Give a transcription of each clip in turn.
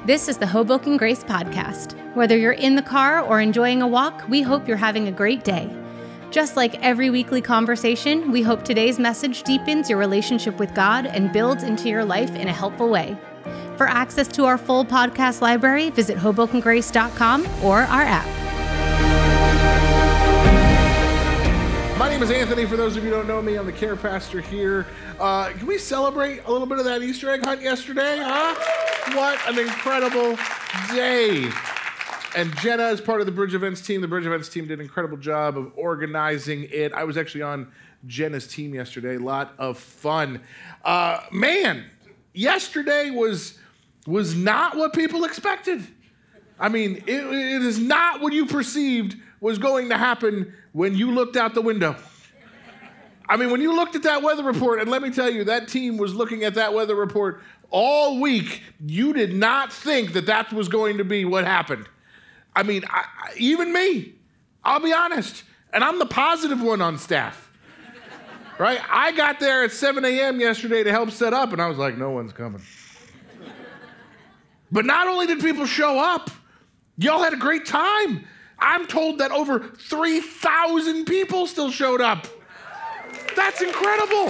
This is the Hoboken Grace Podcast. Whether you're in the car or enjoying a walk, we hope you're having a great day. Just like every weekly conversation, we hope today's message deepens your relationship with God and builds into your life in a helpful way. For access to our full podcast library, visit HobokenGrace.com or our app. My name is Anthony. For those of you who don't know me, I'm the care pastor here. Can we celebrate a little bit of that Easter egg hunt yesterday, huh? What an incredible day. And Jenna is part of the Bridge Events team. The Bridge Events team did an incredible job of organizing it. I was actually on Jenna's team yesterday. A lot of fun. Yesterday was not what people expected. I mean, it is not what you perceived was going to happen when you looked out the window. I mean, when you looked at that weather report, and let me tell you, that team was looking at that weather report all week, you did not think that was going to be what happened. I mean, even me, I'll be honest, and I'm the positive one on staff, right? I got there at 7 a.m. yesterday to help set up, and I was like, no one's coming. But not only did people show up, y'all had a great time. I'm told that over 3,000 people still showed up. That's incredible.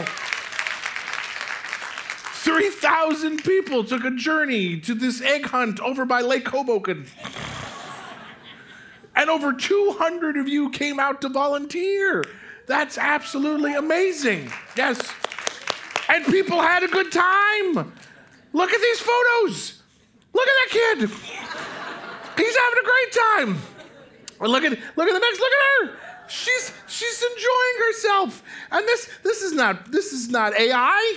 3,000 people took a journey to this egg hunt over by Lake Hoboken. And over 200 of you came out to volunteer. That's absolutely amazing. Yes. And people had a good time. Look at these photos. Look at that kid. He's having a great time. Look at the next, look at her. She's enjoying herself. And this is not AI.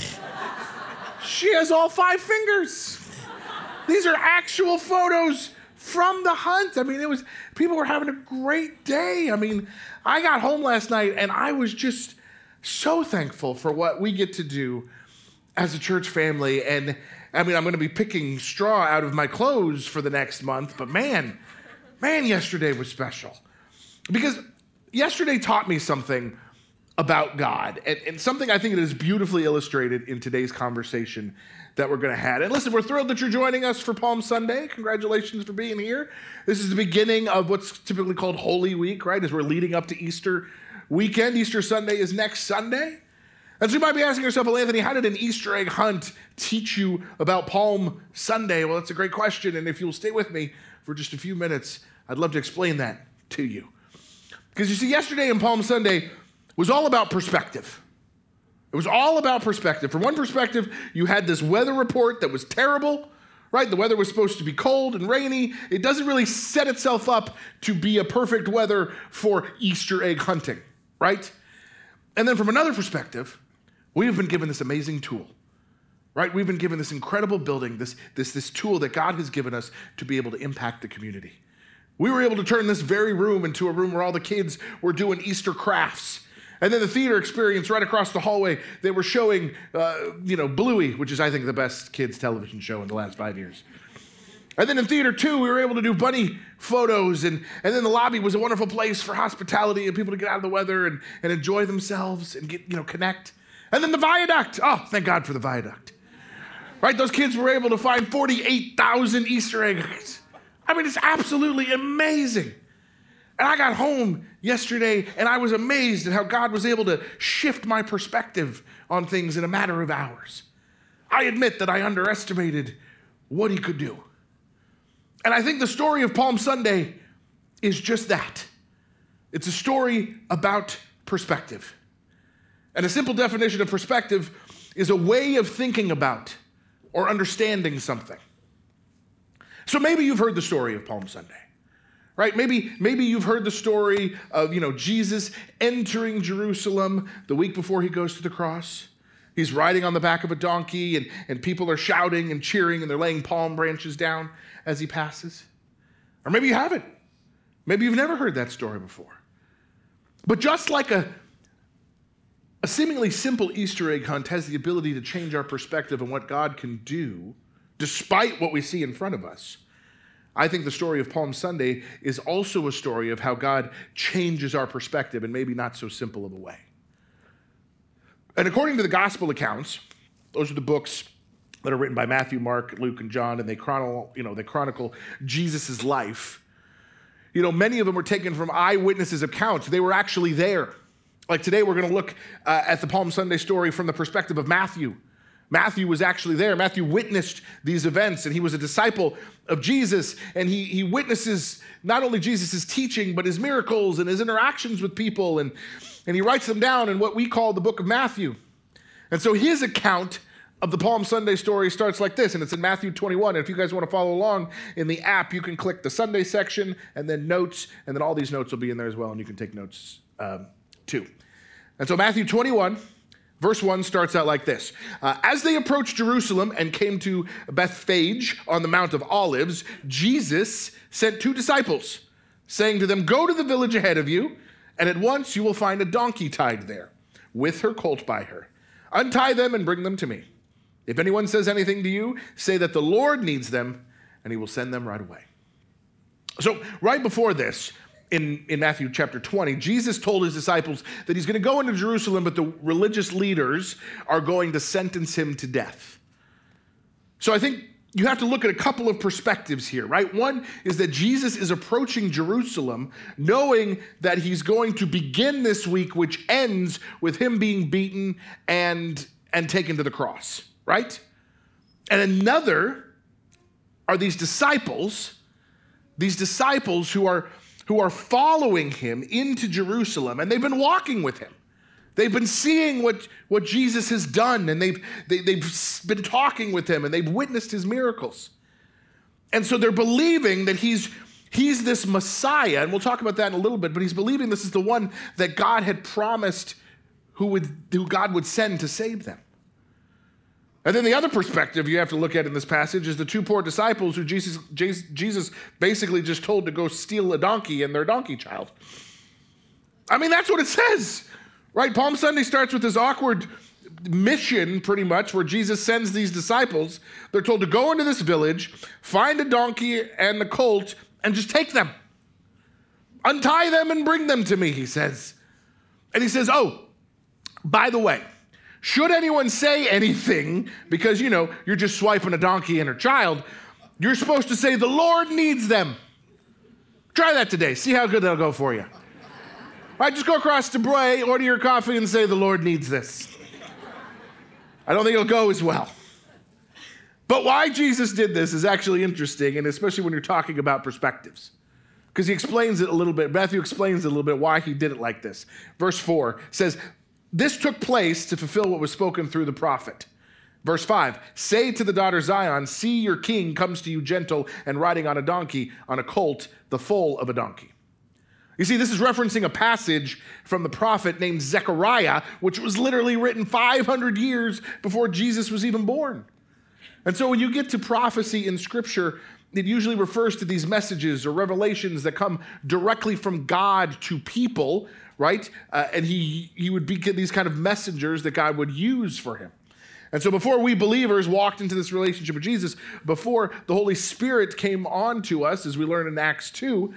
She has all 5 fingers. These are actual photos from the hunt. I mean, people were having a great day. I mean, I got home last night and I was just so thankful for what we get to do as a church family. And I mean, I'm going to be picking straw out of my clothes for the next month, but man, yesterday was special. Because yesterday taught me something about God, and something I think that is beautifully illustrated in today's conversation that we're going to have. And listen, we're thrilled that you're joining us for Palm Sunday. Congratulations for being here. This is the beginning of what's typically called Holy Week, right? As we're leading up to Easter weekend. Easter Sunday is next Sunday. And so you might be asking yourself, well, Anthony, how did an Easter egg hunt teach you about Palm Sunday? Well, that's a great question. And if you'll stay with me for just a few minutes, I'd love to explain that to you. Because you see, yesterday in Palm Sunday was all about perspective. It was all about perspective. From one perspective, you had this weather report that was terrible, right? The weather was supposed to be cold and rainy. It doesn't really set itself up to be a perfect weather for Easter egg hunting, right? And then from another perspective, we have been given this amazing tool, right? We've been given this incredible building, this tool that God has given us to be able to impact the community. We were able to turn this very room into a room where all the kids were doing Easter crafts. And then the theater experience right across the hallway, they were showing, Bluey, which is, I think, the best kids television show in the last 5 years. And then in Theater 2, we were able to do bunny photos. And then the lobby was a wonderful place for hospitality and people to get out of the weather and enjoy themselves and get, connect. And then the viaduct. Oh, thank God for the viaduct. Right? Those kids were able to find 48,000 Easter eggs. I mean, it's absolutely amazing. And I got home yesterday and I was amazed at how God was able to shift my perspective on things in a matter of hours. I admit that I underestimated what he could do. And I think the story of Palm Sunday is just that. It's a story about perspective. And a simple definition of perspective is a way of thinking about or understanding something. So maybe you've heard the story of Palm Sunday, right? Maybe you've heard the story of, Jesus entering Jerusalem the week before he goes to the cross. He's riding on the back of a donkey and people are shouting and cheering and they're laying palm branches down as he passes. Or maybe you haven't. Maybe you've never heard that story before. But just like a seemingly simple Easter egg hunt has the ability to change our perspective on what God can do, despite what we see in front of us, I think the story of Palm Sunday is also a story of how God changes our perspective in maybe not so simple of a way. And according to the gospel accounts, those are the books that are written by Matthew, Mark, Luke, and John, and they chronicle Jesus' life. Many of them were taken from eyewitnesses' accounts. They were actually there. Like today, we're going to look at the Palm Sunday story from the perspective of Matthew. Matthew was actually there. Matthew witnessed these events, and he was a disciple of Jesus, and he witnesses not only Jesus' teaching, but his miracles and his interactions with people, and he writes them down in what we call the book of Matthew. And so his account of the Palm Sunday story starts like this, and it's in Matthew 21. And if you guys want to follow along in the app, you can click the Sunday section and then notes, and then all these notes will be in there as well, and you can take notes too. And so Matthew 21, verse 1 starts out like this. As they approached Jerusalem and came to Bethphage on the Mount of Olives, Jesus sent 2 disciples, saying to them, "Go to the village ahead of you, and at once you will find a donkey tied there, with her colt by her. Untie them and bring them to me. If anyone says anything to you, say that the Lord needs them, and he will send them right away." So right before this, in Matthew chapter 20, Jesus told his disciples that he's going to go into Jerusalem, but the religious leaders are going to sentence him to death. So I think you have to look at a couple of perspectives here, right? One is that Jesus is approaching Jerusalem knowing that he's going to begin this week, which ends with him being beaten and taken to the cross. Right? And another are these disciples who are following him into Jerusalem, and they've been walking with him. They've been seeing what Jesus has done, and they've been talking with him, and they've witnessed his miracles. And so they're believing that he's this Messiah, and we'll talk about that in a little bit, but he's believing this is the one that God had promised who God would send to save them. And then the other perspective you have to look at in this passage is the 2 poor disciples who Jesus basically just told to go steal a donkey and their donkey child. I mean, that's what it says, right? Palm Sunday starts with this awkward mission, pretty much, where Jesus sends these disciples. They're told to go into this village, find a donkey and the colt, and just take them. Untie them and bring them to me, he says. And he says, oh, by the way, should anyone say anything, because, you're just swiping a donkey and her child, you're supposed to say, the Lord needs them. Try that today. See how good that'll go for you. All right, just go across to Bray, order your coffee, and say, the Lord needs this. I don't think it'll go as well. But why Jesus did this is actually interesting, and especially when you're talking about perspectives. Because he explains it a little bit. Matthew explains it a little bit why he did it like this. Verse 4 says, this took place to fulfill what was spoken through the prophet. Verse 5, say to the daughter Zion, see your king comes to you gentle and riding on a donkey, on a colt, the foal of a donkey. You see, this is referencing a passage from the prophet named Zechariah, which was literally written 500 years before Jesus was even born. And so when you get to prophecy in Scripture, it usually refers to these messages or revelations that come directly from God to people, right? And he would be these kind of messengers that God would use for him. And so before we believers walked into this relationship with Jesus, before the Holy Spirit came on to us, as we learn in Acts 2,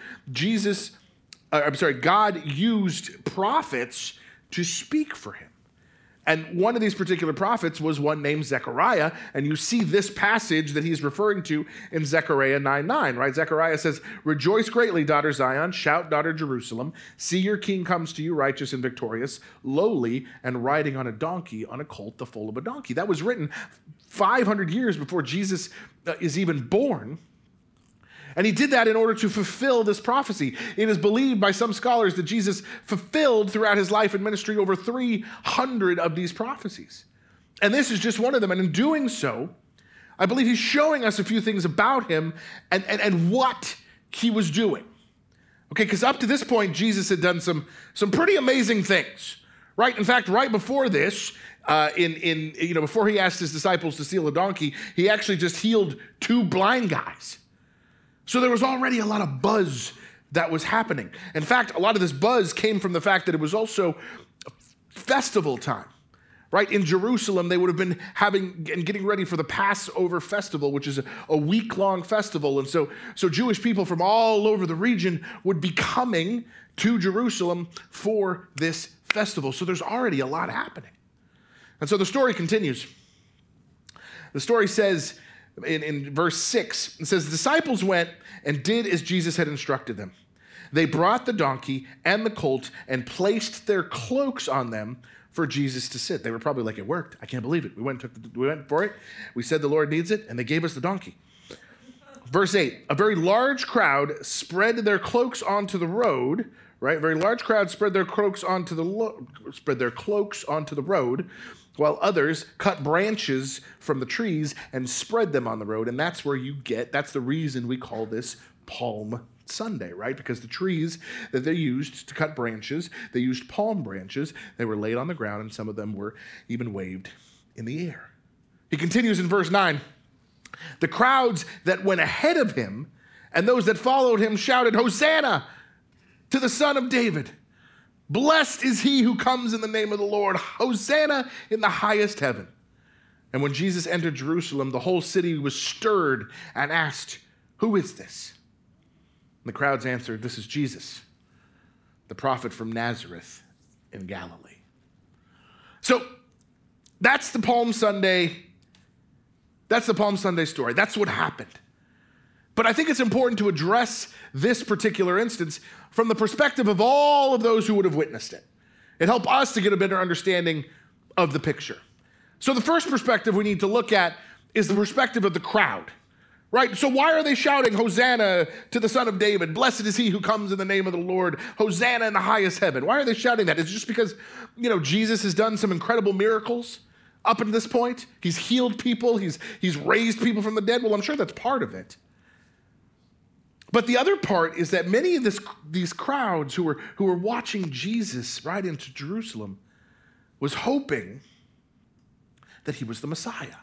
God used prophets to speak for him. And one of these particular prophets was one named Zechariah, and you see this passage that he's referring to in Zechariah 9:9, right? Zechariah says, rejoice greatly, daughter Zion, shout, daughter Jerusalem, see your king comes to you, righteous and victorious, lowly, and riding on a donkey, on a colt, the foal of a donkey. That was written 500 years before Jesus is even born. And he did that in order to fulfill this prophecy. It is believed by some scholars that Jesus fulfilled throughout his life and ministry over 300 of these prophecies. And this is just one of them. And in doing so, I believe he's showing us a few things about him and what he was doing. Okay, because up to this point, Jesus had done some pretty amazing things, right? In fact, right before this, before he asked his disciples to steal a donkey, he actually just healed 2 blind guys. So there was already a lot of buzz that was happening. In fact, a lot of this buzz came from the fact that it was also festival time, right? In Jerusalem, they would have been getting ready for the Passover festival, which is a week-long festival. And so Jewish people from all over the region would be coming to Jerusalem for this festival. So there's already a lot happening. And so the story continues. The story says in verse 6, it says, the disciples went and did as Jesus had instructed them. They brought the donkey and the colt and placed their cloaks on them for Jesus to sit. They were probably like, it worked. I can't believe it. We went for it. We said the Lord needs it, and they gave us the donkey. Verse 8, a very large crowd spread their cloaks onto the road, right? A very large crowd spread their cloaks onto the road, while others cut branches from the trees and spread them on the road. And that's the reason we call this Palm Sunday, right? Because the trees that they used to cut branches, they used palm branches. They were laid on the ground, and some of them were even waved in the air. He continues in verse 9. The crowds that went ahead of him and those that followed him shouted, Hosanna to the Son of David. Blessed is he who comes in the name of the Lord. Hosanna in the highest heaven. And when Jesus entered Jerusalem, the whole city was stirred and asked, who is this? And the crowds answered, this is Jesus, the prophet from Nazareth in Galilee. So that's the Palm Sunday. That's the Palm Sunday story. That's what happened. But I think it's important to address this particular instance from the perspective of all of those who would have witnessed it. It helped us to get a better understanding of the picture. So the first perspective we need to look at is the perspective of the crowd, right? So why are they shouting, Hosanna to the Son of David? Blessed is he who comes in the name of the Lord. Hosanna in the highest heaven. Why are they shouting that? Is it just because, Jesus has done some incredible miracles up until this point? He's healed people. He's raised people from the dead. Well, I'm sure that's part of it. But the other part is that many of these crowds who were watching Jesus ride into Jerusalem was hoping that he was the Messiah.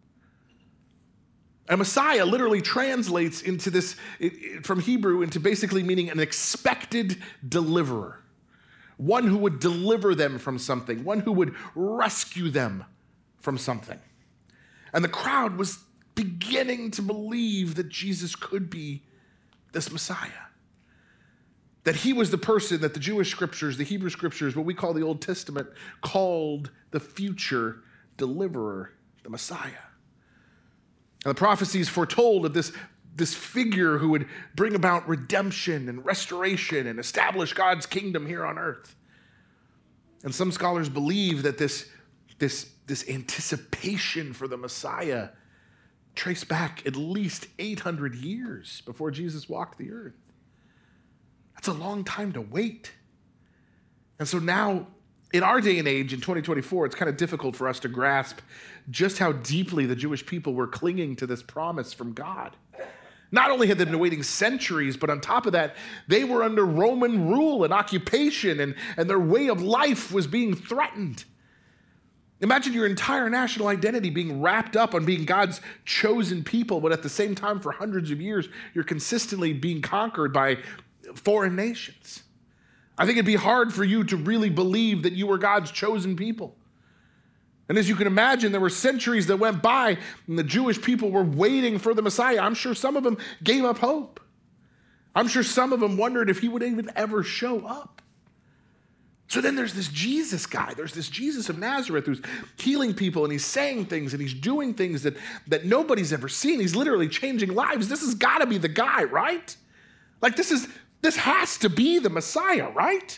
And Messiah literally translates into this, from Hebrew, into basically meaning an expected deliverer. One who would deliver them from something. One who would rescue them from something. And the crowd was beginning to believe that Jesus could be this Messiah. That he was the person that the Jewish scriptures, the Hebrew scriptures, what we call the Old Testament, called the future deliverer, the Messiah. And the prophecies foretold of this figure who would bring about redemption and restoration and establish God's kingdom here on earth. And some scholars believe that this anticipation for the Messiah traced back at least 800 years before Jesus walked the earth. That's a long time to wait. And so now, in our day and age, in 2024, it's kind of difficult for us to grasp just how deeply the Jewish people were clinging to this promise from God. Not only had they been waiting centuries, but on top of that, they were under Roman rule and occupation, and their way of life was being threatened. Imagine your entire national identity being wrapped up on being God's chosen people, but at the same time, for hundreds of years, you're consistently being conquered by foreign nations. I think it'd be hard for you to really believe that you were God's chosen people. And as you can imagine, there were centuries that went by and the Jewish people were waiting for the Messiah. I'm sure some of them gave up hope. I'm sure some of them wondered if he would even ever show up. So then there's this Jesus guy. There's this Jesus of Nazareth who's healing people, and he's saying things, and he's doing things that nobody's ever seen. He's literally changing lives. This has got to be the guy, right? Like this has to be the Messiah, right?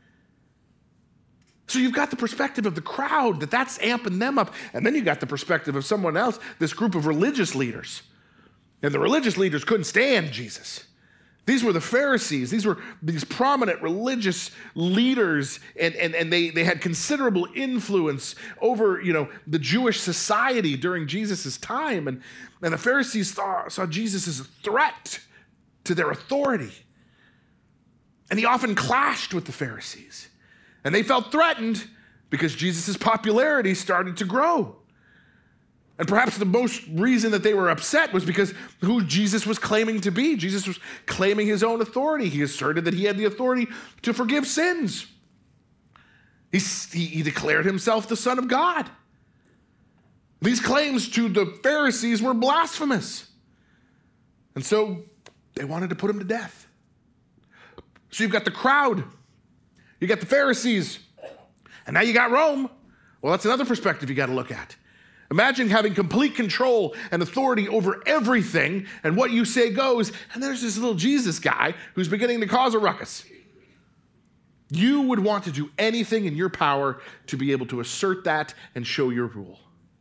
So you've got the perspective of the crowd that's amping them up. And then you got the perspective of someone else, this group of religious leaders. And the religious leaders couldn't stand Jesus. These were the Pharisees. These were these prominent religious leaders, and they had considerable influence over, the Jewish society during Jesus' time. And the Pharisees saw Jesus as a threat to their authority. And he often clashed with the Pharisees. And they felt threatened because Jesus' popularity started to grow. And perhaps the most reason that they were upset was because who Jesus was claiming to be. Jesus was claiming his own authority. He asserted that he had the authority to forgive sins. He declared himself the Son of God. These claims to the Pharisees were blasphemous. And so they wanted to put him to death. So you've got the crowd, you got the Pharisees, and now you got Rome. Well, that's another perspective you got to look at. Imagine having complete control and authority over everything, and what you say goes, and there's this little Jesus guy who's beginning to cause a ruckus. You would want to do anything in your power to be able to assert that and show your rule.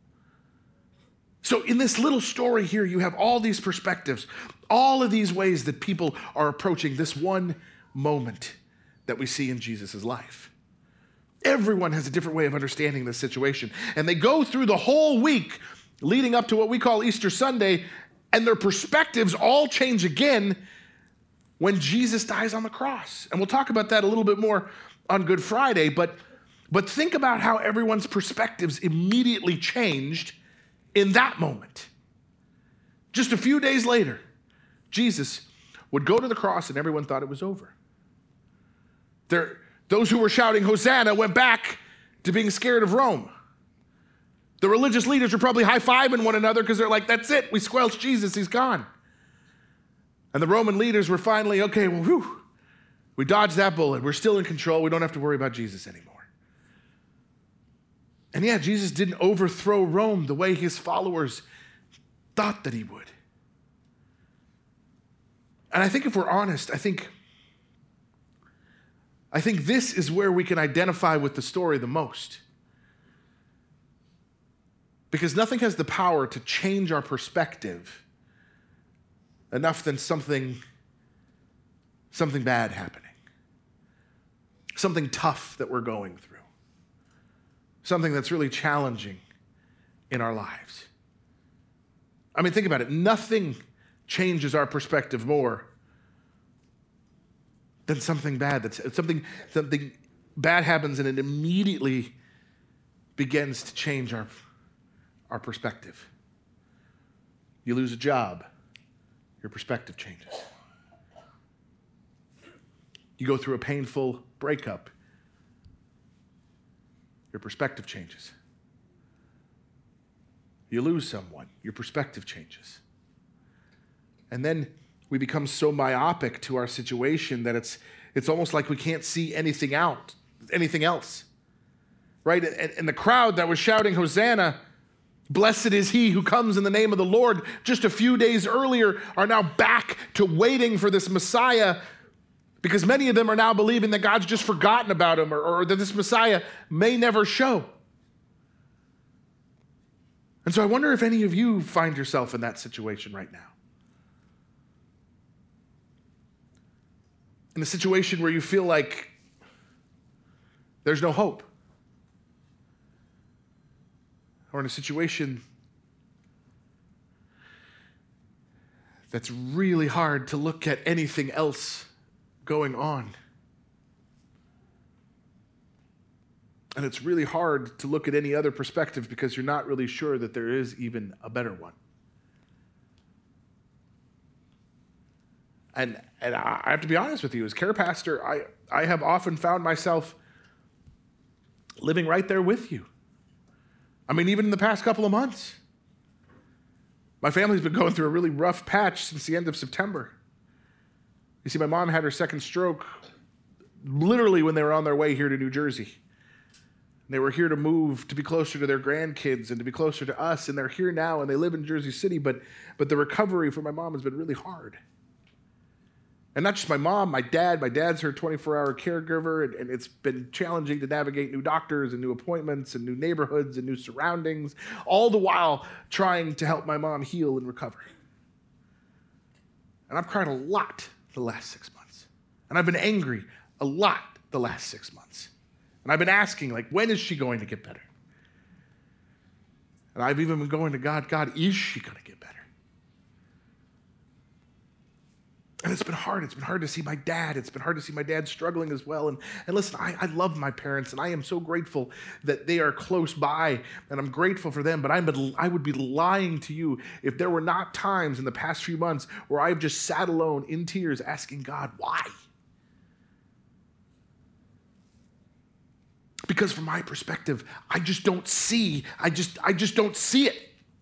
So in this little story here, you have all these perspectives, all of these ways that people are approaching this one moment that we see in Jesus' life. Everyone has a different way of understanding this situation. And they go through the whole week leading up to what we call Easter Sunday, and their perspectives all change again when Jesus dies on the cross. And we'll talk about that a little bit more on Good Friday, but think about how everyone's perspectives immediately changed in that moment. Just a few days later, Jesus would go to the cross and everyone thought it was over. Those who were shouting Hosanna went back to being scared of Rome. The religious leaders were probably high-fiving one another because they're like, that's it, we squelched Jesus, he's gone. And the Roman leaders were finally, okay, well, whew, we dodged that bullet, we're still in control, we don't have to worry about Jesus anymore. And yeah, Jesus didn't overthrow Rome the way his followers thought that he would. And I think if we're honest, I think this is where we can identify with the story the most. Because nothing has the power to change our perspective enough than something bad happening. Something tough that we're going through. Something that's really challenging in our lives. I mean, think about it. Nothing changes our perspective more than something bad. Something bad happens and it immediately begins to change our perspective. You lose a job, your perspective changes. You go through a painful breakup, your perspective changes. You lose someone, your perspective changes. And then we become so myopic to our situation that it's almost like we can't see anything else. Right? And the crowd that was shouting Hosanna, blessed is he who comes in the name of the Lord, just a few days earlier are now back to waiting for this Messiah, because many of them are now believing that God's just forgotten about him or that this Messiah may never show. And so I wonder if any of you find yourself in that situation right now. In a situation where you feel like there's no hope. Or in a situation that's really hard to look at anything else going on. And it's really hard to look at any other perspective because you're not really sure that there is even a better one. And I have to be honest with you, as care pastor, I have often found myself living right there with you. I mean, even in the past couple of months. My family's been going through a really rough patch since the end of September. You see, my mom had her second stroke literally when they were on their way here to New Jersey. They were here to move to be closer to their grandkids and to be closer to us, and they're here now and they live in Jersey City, but the recovery for my mom has been really hard. And not just my mom, my dad. My dad's her 24-hour caregiver, and it's been challenging to navigate new doctors and new appointments and new neighborhoods and new surroundings, all the while trying to help my mom heal and recover. And I've cried a lot the last 6 months. And I've been angry a lot the last 6 months. And I've been asking, when is she going to get better? And I've even been going to God, is she going to get better? And it's been hard. It's been hard to see my dad. It's been hard to see my dad struggling as well. And listen, I love my parents, and I am so grateful that they are close by, and I'm grateful for them. But I would be lying to you if there were not times in the past few months where I've just sat alone in tears asking God, why? Because from my perspective, I just don't see it.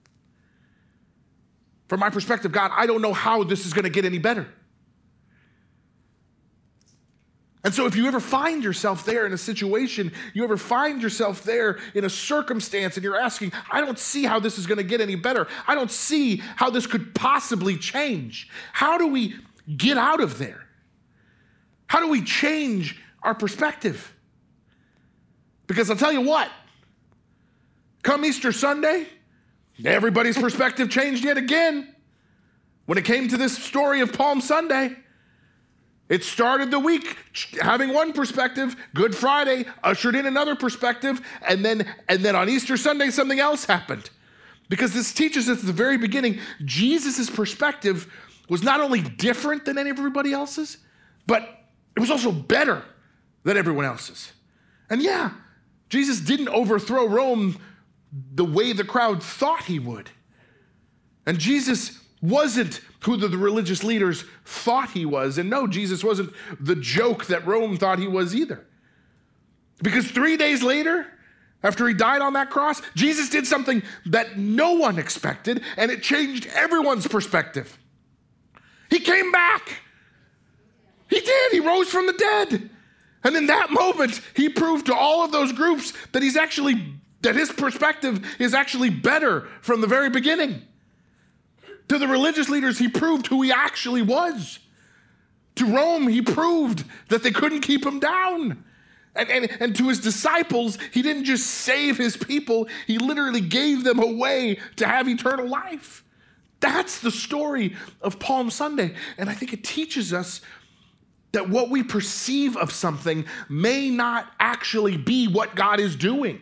From my perspective, God, I don't know how this is going to get any better. And so if you ever find yourself there in a situation, you ever find yourself there in a circumstance and you're asking, I don't see how this is going to get any better. I don't see how this could possibly change. How do we get out of there? How do we change our perspective? Because I'll tell you what, come Easter Sunday, everybody's perspective changed yet again. When it came to this story of Palm Sunday, it started the week having one perspective. Good Friday ushered in another perspective. And then on Easter Sunday, something else happened. Because this teaches us at the very beginning, Jesus' perspective was not only different than everybody else's, but it was also better than everyone else's. And yeah, Jesus didn't overthrow Rome the way the crowd thought he would. And Jesus wasn't who the religious leaders thought he was. And no, Jesus wasn't the joke that Rome thought he was either. Because 3 days later, after he died on that cross, Jesus did something that no one expected, and it changed everyone's perspective. He came back. He did. He rose from the dead. And in that moment, he proved to all of those groups that his perspective is actually better from the very beginning. To the religious leaders, he proved who he actually was. To Rome, he proved that they couldn't keep him down. And to his disciples, he didn't just save his people, he literally gave them a way to have eternal life. That's the story of Palm Sunday. And I think it teaches us that what we perceive of something may not actually be what God is doing.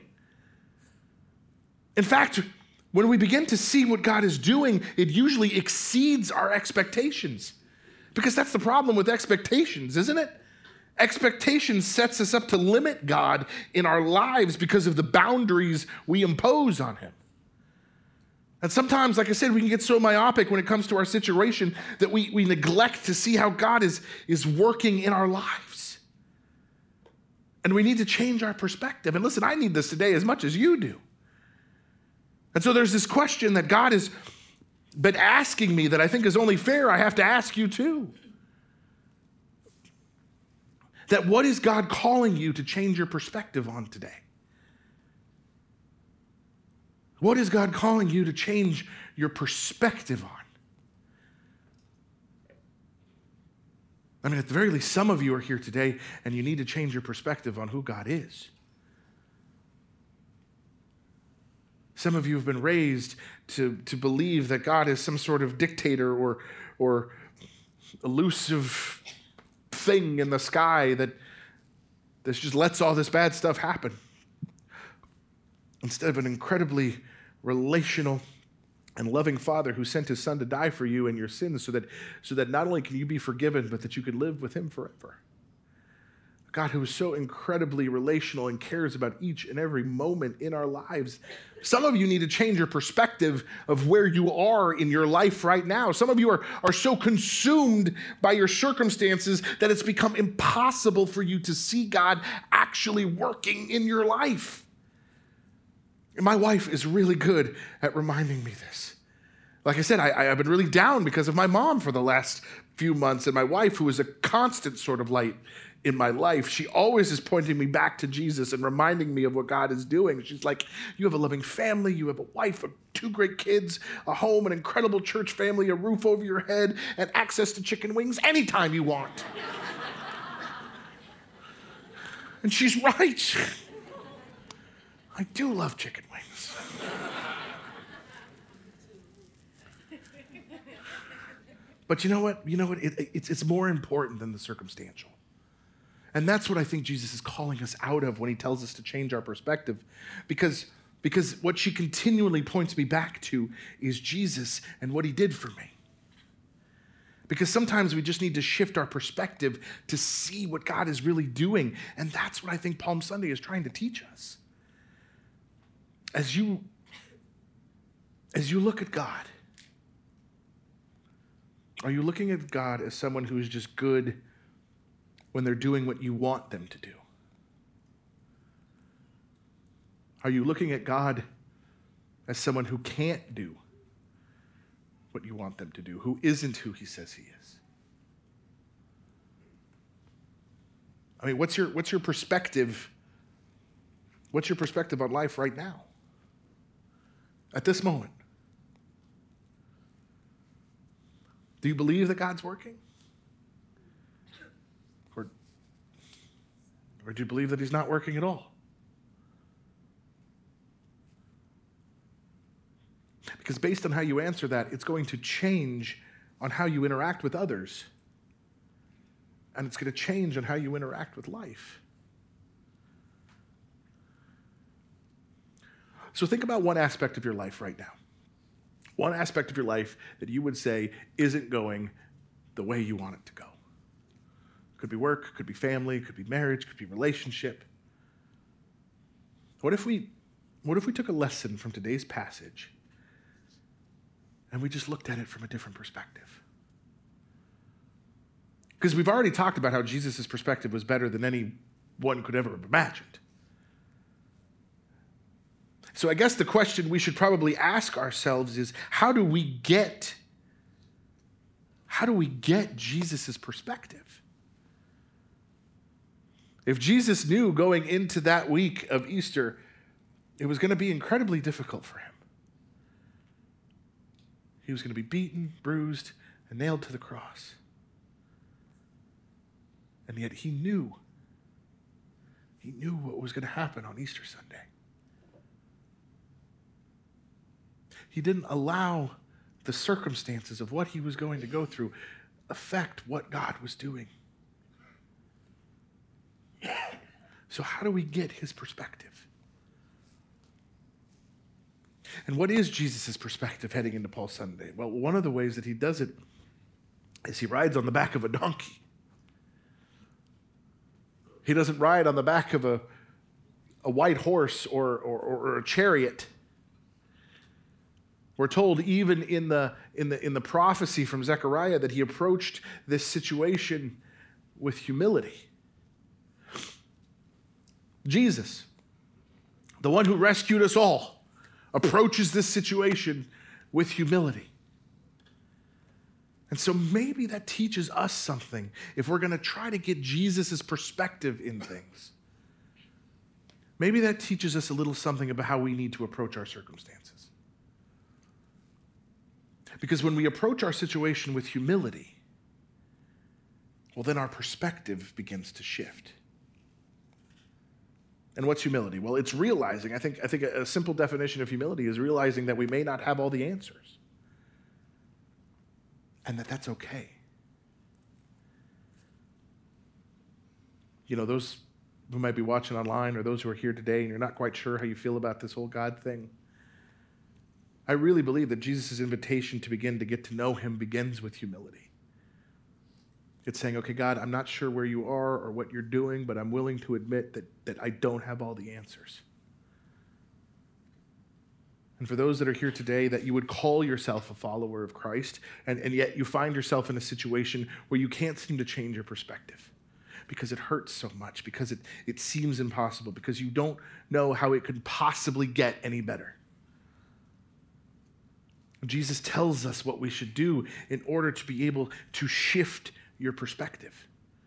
In fact, when we begin to see what God is doing, it usually exceeds our expectations. Because that's the problem with expectations, isn't it? Expectation sets us up to limit God in our lives because of the boundaries we impose on him. And sometimes, like I said, we can get so myopic when it comes to our situation that we neglect to see how God is working in our lives. And we need to change our perspective. And listen, I need this today as much as you do. And so there's this question that God has been asking me that I think is only fair. I have to ask you too. That what is God calling you to change your perspective on today? What is God calling you to change your perspective on? I mean, at the very least, some of you are here today and you need to change your perspective on who God is. Some of you have been raised to believe that God is some sort of dictator or elusive thing in the sky that just lets all this bad stuff happen. Instead of an incredibly relational and loving Father who sent his Son to die for you and your sins so that not only can you be forgiven, but that you could live with him forever. A God who is so incredibly relational and cares about each and every moment in our lives. Some of you need to change your perspective of where you are in your life right now. Some of you are so consumed by your circumstances that it's become impossible for you to see God actually working in your life. And my wife is really good at reminding me this. Like I said, I've been really down because of my mom for the last few months, and my wife, who is a constant sort of light in my life, she always is pointing me back to Jesus and reminding me of what God is doing. She's like, you have a loving family, you have a wife, 2 great kids, a home, an incredible church family, a roof over your head, and access to chicken wings anytime you want. And she's right. I do love chicken wings. But you know what? It's more important than the circumstantial. And that's what I think Jesus is calling us out of when he tells us to change our perspective. Because what she continually points me back to is Jesus and what he did for me. Because sometimes we just need to shift our perspective to see what God is really doing. And that's what I think Palm Sunday is trying to teach us. As you look at God, are you looking at God as someone who is just good when they're doing what you want them to do? Are you looking at God as someone who can't do what you want them to do, who isn't who he says he is? I mean, what's your perspective? What's your perspective on life right now? At this moment? Do you believe that God's working? Or do you believe that he's not working at all? Because based on how you answer that, it's going to change on how you interact with others. And it's going to change on how you interact with life. So think about one aspect of your life right now. One aspect of your life that you would say isn't going the way you want it to go. Could be work, could be family, could be marriage, could be relationship. What if we took a lesson from today's passage and we just looked at it from a different perspective? Because we've already talked about how Jesus' perspective was better than anyone could ever have imagined. So I guess the question we should probably ask ourselves is, how do we get Jesus' perspective? If Jesus knew going into that week of Easter, it was going to be incredibly difficult for him. He was going to be beaten, bruised, and nailed to the cross. And yet he knew what was going to happen on Easter Sunday. He didn't allow the circumstances of what he was going to go through affect what God was doing. So how do we get his perspective? And what is Jesus' perspective heading into Palm Sunday? Well, one of the ways that he does it is he rides on the back of a donkey. He doesn't ride on the back of a white horse or a chariot. We're told even in the prophecy from Zechariah that he approached this situation with humility. Jesus, the one who rescued us all, approaches this situation with humility. And so maybe that teaches us something if we're going to try to get Jesus' perspective in things. Maybe that teaches us a little something about how we need to approach our circumstances. Because when we approach our situation with humility, well, then our perspective begins to shift. And what's humility? Well, it's realizing, I think a simple definition of humility is realizing that we may not have all the answers. And that's okay. You know, those who might be watching online or those who are here today and you're not quite sure how you feel about this whole God thing, I really believe that Jesus' invitation to begin to get to know him begins with humility. It's saying, okay, God, I'm not sure where you are or what you're doing, but I'm willing to admit that I don't have all the answers. And for those that are here today, that you would call yourself a follower of Christ, and yet you find yourself in a situation where you can't seem to change your perspective because it hurts so much, because it seems impossible, because you don't know how it could possibly get any better. Jesus tells us what we should do in order to be able to shift your perspective.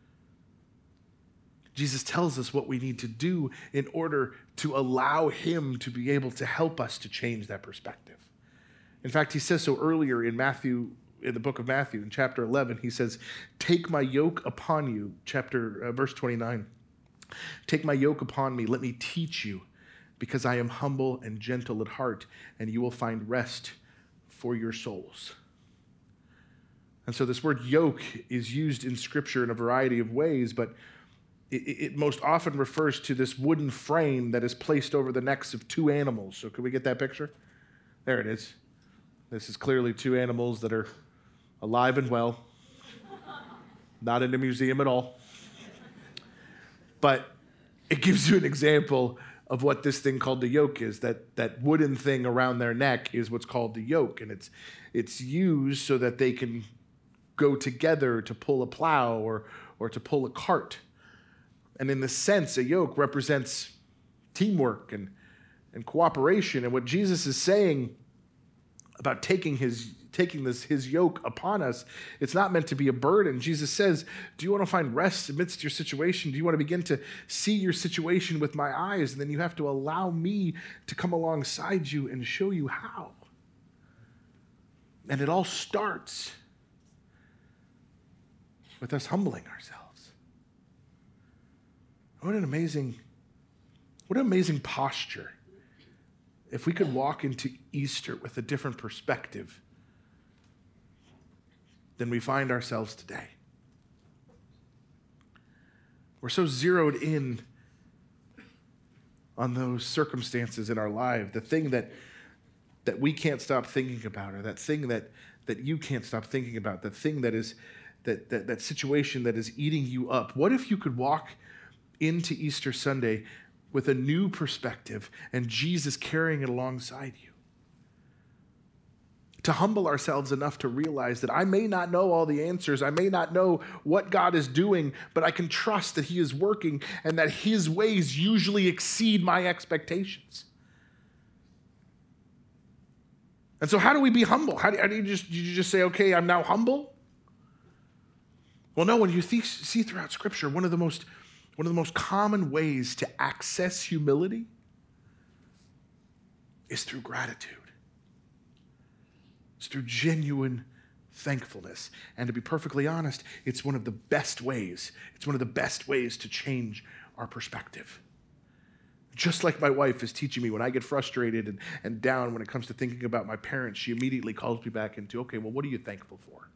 Jesus tells us what we need to do in order to allow him to be able to help us to change that perspective. In fact, he says so earlier in the book of Matthew, in chapter 11, he says, "Take my yoke upon you," verse 29. "Take my yoke upon me, let me teach you, because I am humble and gentle at heart, and you will find rest for your souls." And so this word yoke is used in Scripture in a variety of ways, but it most often refers to this wooden frame that is placed over the necks of two animals. So can we get that picture? There it is. This is clearly two animals that are alive and well, not in a museum at all. But it gives you an example of what this thing called the yoke is. That wooden thing around their neck is what's called the yoke, and it's used so that they can go together to pull a plow or to pull a cart. And in this sense, a yoke represents teamwork and cooperation. And what Jesus is saying about taking taking his yoke upon us. It's not meant to be a burden. Jesus says, do you want to find rest amidst your situation? Do you want to begin to see your situation with my eyes? And then you have to allow me to come alongside you and show you how. And it all starts with us humbling ourselves. What an amazing posture. If we could walk into Easter with a different perspective than we find ourselves today. We're so zeroed in on those circumstances in our life, the thing that we can't stop thinking about, or that thing that you can't stop thinking about, the thing that is that situation that is eating you up. What if you could walk into Easter Sunday with a new perspective and Jesus carrying it alongside you? To humble ourselves enough to realize that I may not know all the answers, I may not know what God is doing, but I can trust that he is working and that his ways usually exceed my expectations. And so how do we be humble? How do you just say, okay, I'm now humble? Well, no, when you see throughout Scripture, one of the most common ways to access humility is through gratitude. It's through genuine thankfulness. And to be perfectly honest, it's one of the best ways. It's one of the best ways to change our perspective. Just like my wife is teaching me when I get frustrated and down when it comes to thinking about my parents, she immediately calls me back into, okay, well, what are you thankful for?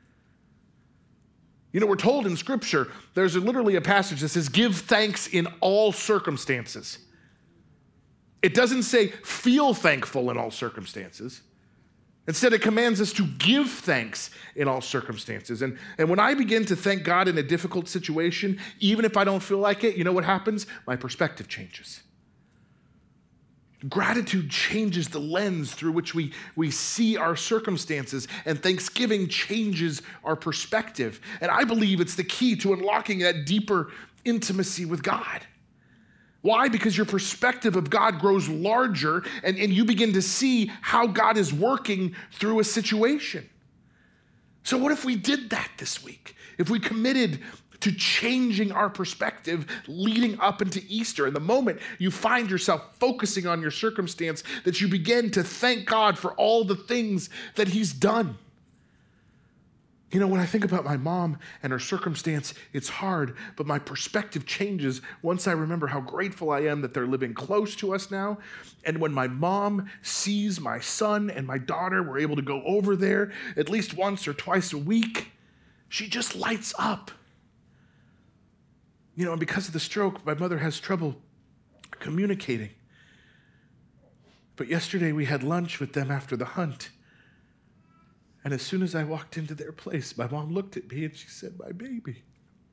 You know, we're told in Scripture, there's literally a passage that says, give thanks in all circumstances. It doesn't say feel thankful in all circumstances. Instead, it commands us to give thanks in all circumstances. And when I begin to thank God in a difficult situation, even if I don't feel like it, you know what happens? My perspective changes. Gratitude changes the lens through which we see our circumstances, and thanksgiving changes our perspective. And I believe it's the key to unlocking that deeper intimacy with God. Why? Because your perspective of God grows larger, and you begin to see how God is working through a situation. So what if we did that this week? If we committed to changing our perspective leading up into Easter, and the moment you find yourself focusing on your circumstance, that you begin to thank God for all the things that he's done. You know, when I think about my mom and her circumstance, it's hard, but my perspective changes once I remember how grateful I am that they're living close to us now. And when my mom sees my son and my daughter, we're able to go over there at least once or twice a week, she just lights up. You know, and because of the stroke, my mother has trouble communicating. But yesterday we had lunch with them after the hunt. And as soon as I walked into their place, my mom looked at me and she said, my baby.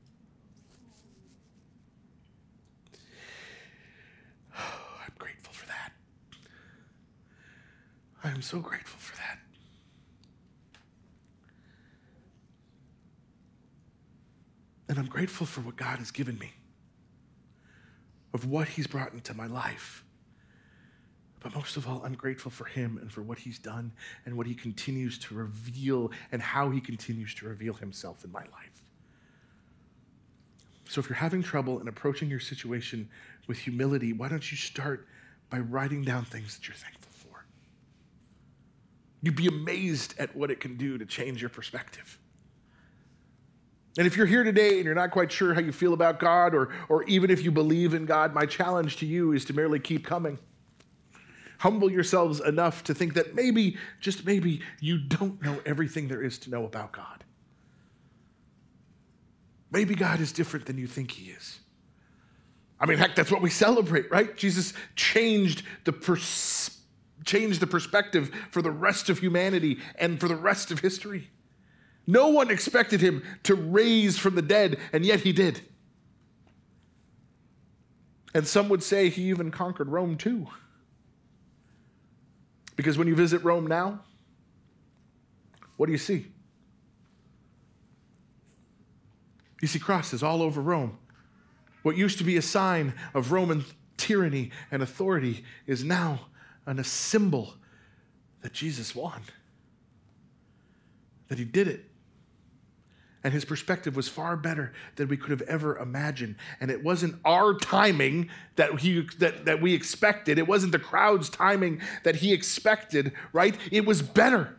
Oh, I'm grateful for that. I am so grateful for that. And I'm grateful for what God has given me, of what he's brought into my life. But most of all, I'm grateful for him and for what he's done and what he continues to reveal and how he continues to reveal himself in my life. So if you're having trouble in approaching your situation with humility, why don't you start by writing down things that you're thankful for? You'd be amazed at what it can do to change your perspective. And if you're here today and you're not quite sure how you feel about God, or even if you believe in God, my challenge to you is to merely keep coming. Humble yourselves enough to think that maybe, just maybe, you don't know everything there is to know about God. Maybe God is different than you think he is. I mean, heck, that's what we celebrate, right? Jesus changed the perspective for the rest of humanity and for the rest of history. No one expected him to raise from the dead, and yet he did. And some would say he even conquered Rome too. Because when you visit Rome now, what do you see? You see crosses all over Rome. What used to be a sign of Roman tyranny and authority is now a symbol that Jesus won. that he did it. And his perspective was far better than we could have ever imagined. And it wasn't our timing that we expected. It wasn't the crowd's timing that he expected, right? It was better.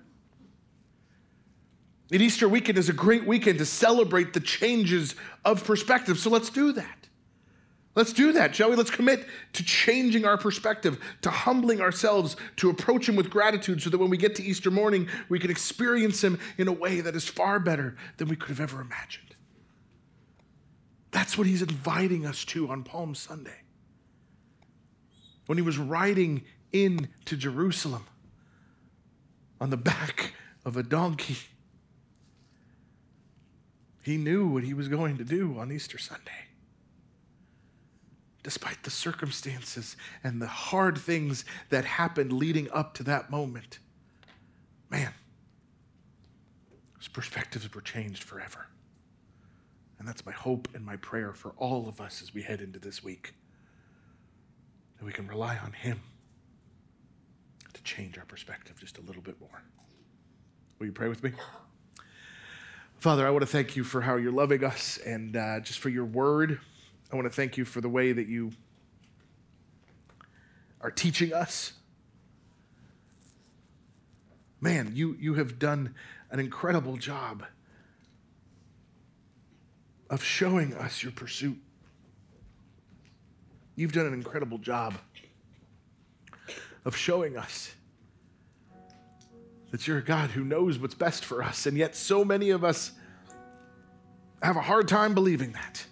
And Easter weekend is a great weekend to celebrate the changes of perspective. So let's do that. Let's do that, shall we? Let's commit to changing our perspective, to humbling ourselves, to approach him with gratitude so that when we get to Easter morning, we can experience him in a way that is far better than we could have ever imagined. That's what he's inviting us to on Palm Sunday. When he was riding into Jerusalem on the back of a donkey, he knew what he was going to do on Easter Sunday. Despite the circumstances and the hard things that happened leading up to that moment, man, his perspectives were changed forever. And that's my hope and my prayer for all of us as we head into this week, that we can rely on him to change our perspective just a little bit more. Will you pray with me? Father, I want to thank you for how you're loving us and just for your word. I want to thank you for the way that you are teaching us. Man, you have done an incredible job of showing us your pursuit. You've done an incredible job of showing us that you're a God who knows what's best for us, and yet so many of us have a hard time believing that.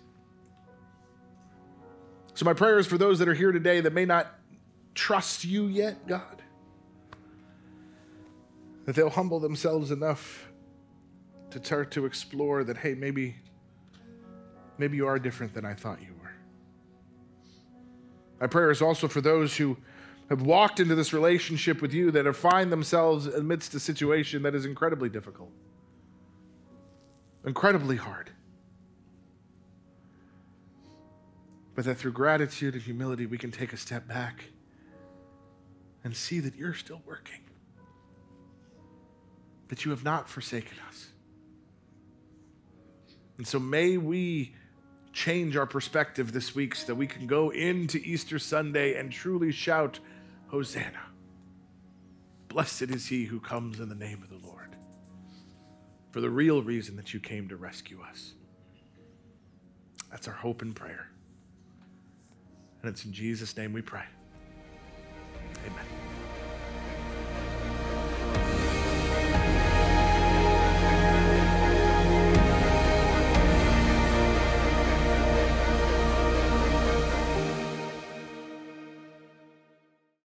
So my prayer is for those that are here today that may not trust you yet, God, that they'll humble themselves enough to start to explore that, hey, maybe you are different than I thought you were. My prayer is also for those who have walked into this relationship with you that have find themselves amidst a situation that is incredibly difficult, incredibly hard. But that through gratitude and humility, we can take a step back and see that you're still working, that you have not forsaken us. And so may we change our perspective this week so that we can go into Easter Sunday and truly shout, Hosanna. Blessed is he who comes in the name of the Lord, for the real reason that you came to rescue us. That's our hope and prayer. And it's in Jesus' name we pray.